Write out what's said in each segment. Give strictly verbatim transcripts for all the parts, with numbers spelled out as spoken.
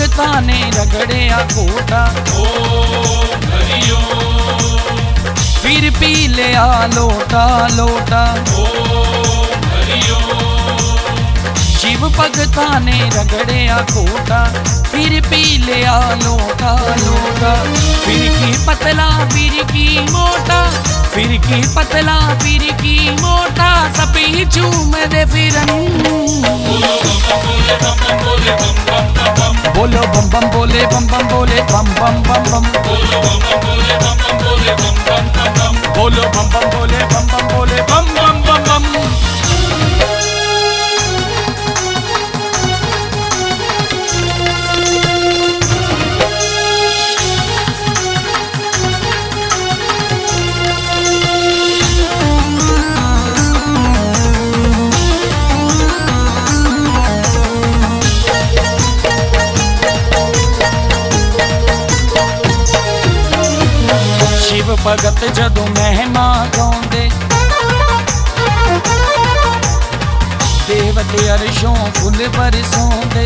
भगता ने रगड़िया कोटा, फिर पी लिया लोटा लोटा। शिव भगता ने रगड़िया कोटा, फिर पी लिया लोटा लोटा। फिर की पतला फिर की मोटा, फिर की पतला फिर की मोटा, सभी झूम दे फिरन। बोलो बम बम बोले बम बम बोले बम बम बम बम। बोलो बम बम बोले बम बम बोले बम बम बम बम। शिव भगत जदों महिमा गाउंदे, देवते अरशों फुल बरसाउंदे।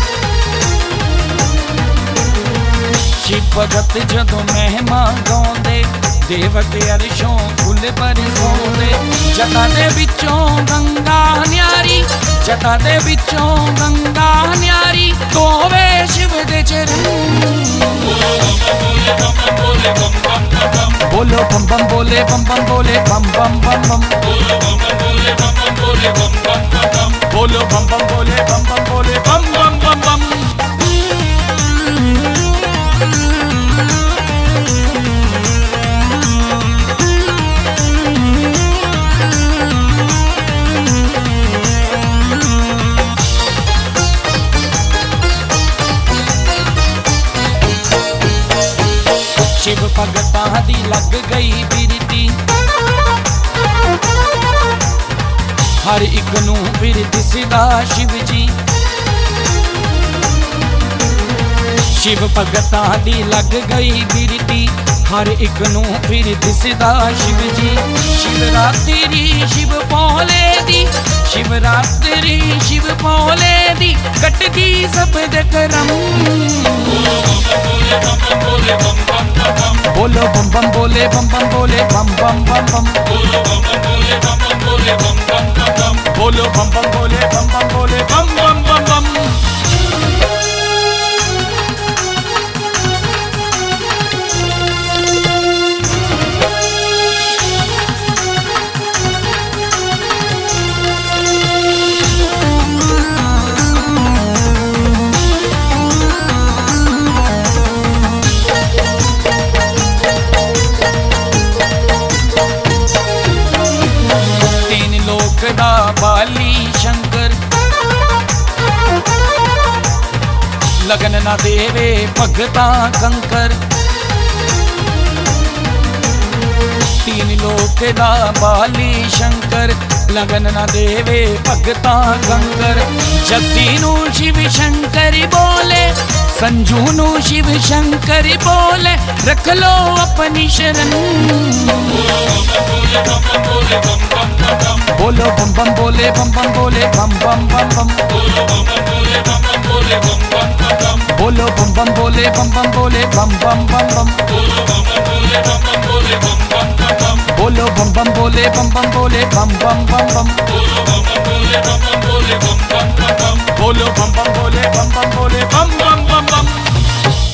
शिव भगत जदों महिमा गाउंदे, देवते अरशों फुल बरसाउंदे। जटा दे विचों गंगा न्यारी, जटा दे विचों गंगा न्यारी, धोवे शिव दे चरण। बोलो बम बम बोले बम बम बोले बम बम बम बम। बोलो बम बम बोले बम बम बोले बम बम बम बम। शिव भगतां दी लग गई बिरती, हर एक नूं फिर दिसदा शिव जी। शिव भगतां दी लग गई बिरती, हर एक नूं फिर दिसदा शिव जी। शिवरात्रि शिव भोले दी, शिवरात्रि शिव भोले दी, कटदी सब दे करम। बोलो बम बम बोले बम बम बोले बम बम बम बम। बोलो बम बम बोले बम बम बोले बम बम बम बम। दा बाली शंकर, लगन ना देवे भगता कंकर। तीन लोक दा बाली शंकर, लगन ना देवे भगता कंकर। जस्सी नू शिव शंकर बोले, संजू नू शिव शंकर बोले, रख लो अपनी शरण। बोलो बम बम बोले बम बम बोले बम बम बम बम। बोलो बम बम बोले बम बम बोले बम बम बम बम। बोलो बम बम बोले बम बम बोले बम बम बम बम। बोलो बम बम बोले बम बम बोले बम बम बम बम।